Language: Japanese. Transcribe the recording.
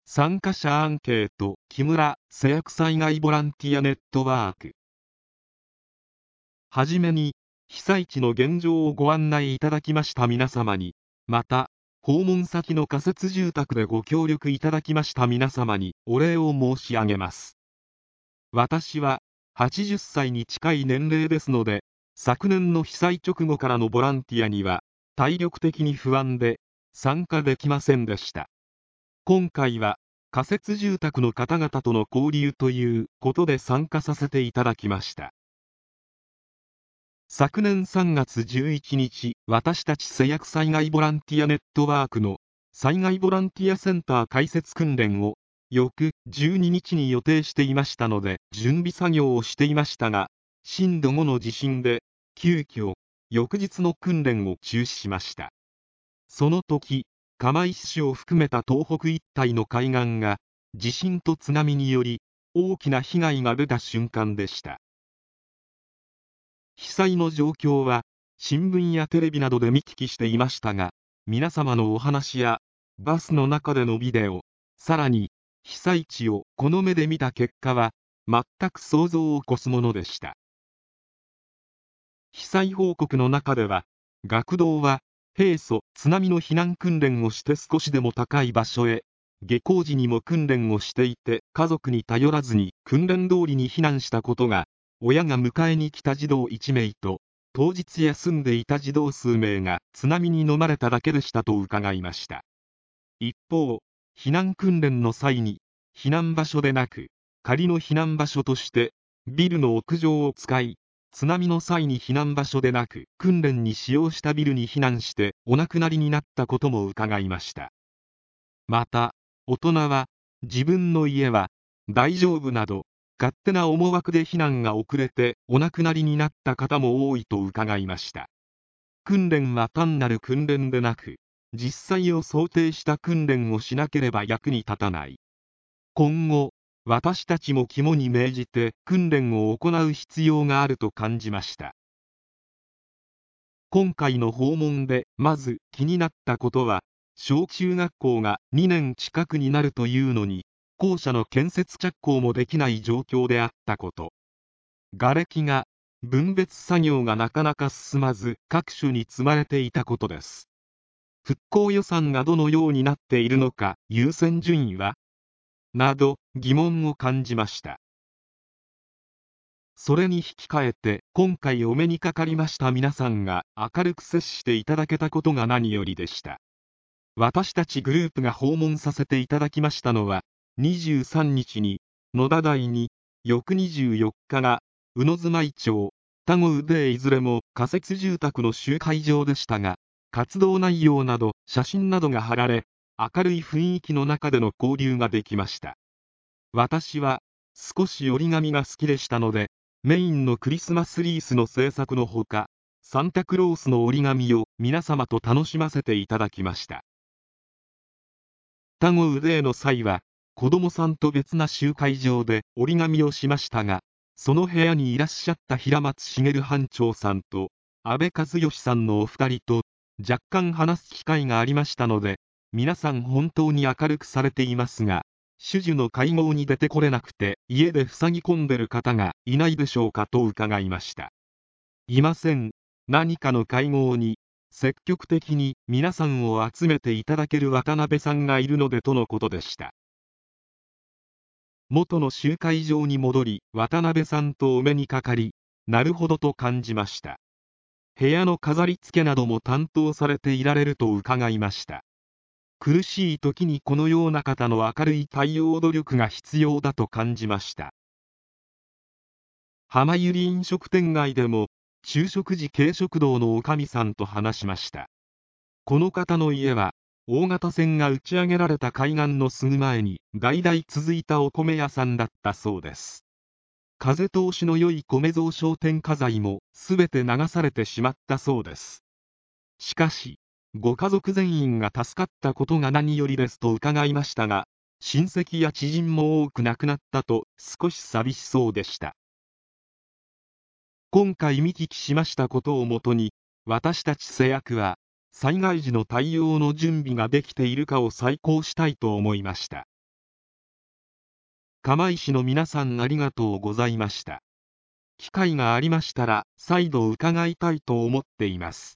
参加者アンケート木村瀬薬災害ボランティアネットワーク。はじめに、被災地の現状をご案内いただきました皆様に、また、訪問先の仮設住宅でご協力いただきました皆様にお礼を申し上げます。私は80歳に近い年齢ですので、昨年の被災直後からのボランティアには体力的に不安で参加できませんでした。今回は仮設住宅の方々との交流ということで参加させていただきました。昨年3月11日、私たち瀬薬災害ボランティアネットワークの災害ボランティアセンター開設訓練を翌12日に予定していましたので準備作業をしていましたが、震度5の地震で急遽翌日の訓練を中止しました。その時、釜石市を含めた東北一帯の海岸が地震と津波により大きな被害が出た瞬間でした。被災の状況は新聞やテレビなどで見聞きしていましたが、皆様のお話やバスの中でのビデオ、さらに被災地をこの目で見た結果は全く想像を超すものでした。被災報告の中では、学童は平素津波の避難訓練をして少しでも高い場所へ、下校時にも訓練をしていて家族に頼らずに訓練通りに避難したことが、親が迎えに来た児童1名と当日休んでいた児童数名が津波に飲まれただけでしたと伺いました。一方、避難訓練の際に避難場所でなく仮の避難場所としてビルの屋上を使い、津波の際に避難場所でなく訓練に使用したビルに避難してお亡くなりになったことも伺いました。また、大人は自分の家は大丈夫など勝手な思惑で避難が遅れてお亡くなりになった方も多いと伺いました。訓練は単なる訓練でなく実際を想定した訓練をしなければ役に立たない。今後私たちも肝に銘じて訓練を行う必要があると感じました。今回の訪問でまず気になったことは、小中学校が2年近くになるというのに校舎の建設着工もできない状況であったこと、瓦礫が分別作業がなかなか進まず各所に積まれていたことです。復興予算がどのようになっているのか、優先順位はなど疑問を感じました。それに引き換えて今回お目にかかりました皆さんが明るく接していただけたことが何よりでした。私たちグループが訪問させていただきましたのは、23日に野田台に、翌24日が宇野住井町、田子でいずれも仮設住宅の集会場でしたが、活動内容など写真などが貼られ、明るい雰囲気の中での交流ができました。私は少し折り紙が好きでしたので、メインのクリスマスリースの制作のほか、サンタクロースの折り紙を皆様と楽しませていただきました。田子腕の際は子供さんと別な集会場で折り紙をしましたが、その部屋にいらっしゃった平松茂班長さんと安倍和義さんのお二人と若干話す機会がありましたので、皆さん本当に明るくされていますが、種々の会合に出てこれなくて家で塞ぎ込んでる方がいないでしょうかと伺いました。いません。何かの会合に積極的に皆さんを集めていただける渡辺さんがいるのでとのことでした。元の集会場に戻り渡辺さんとお目にかかり、なるほどと感じました。部屋の飾り付けなども担当されていられると伺いました。苦しい時にこのような方の明るい対応努力が必要だと感じました。浜百合飲食店街でも昼食時軽食堂のおかみさんと話しました。この方の家は大型船が打ち上げられた海岸のすぐ前に代々続いたお米屋さんだったそうです。風通しの良い米蔵商店家財もすべて流されてしまったそうです。しかしご家族全員が助かったことが何よりですと伺いましたが、親戚や知人も多く亡くなったと少し寂しそうでした。今回見聞きしましたことをもとに、私たち瀬薬は災害時の対応の準備ができているかを再考したいと思いました。 釜石の皆さんありがとうございました。機会がありましたら再度伺いたいと思っています。